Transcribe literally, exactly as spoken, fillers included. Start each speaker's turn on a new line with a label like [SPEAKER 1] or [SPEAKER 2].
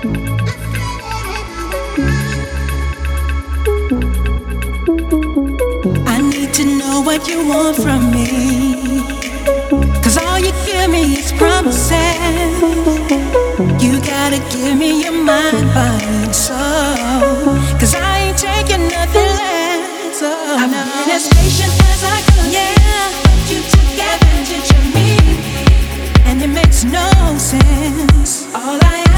[SPEAKER 1] I need to know what you want from me, 'cause all you give me is promises. You gotta give me your mind, body, and soul, 'cause I ain't taking nothing less. Oh, I've no. been as patient as I could, yeah, but you took advantage of me, and it makes no sense. All I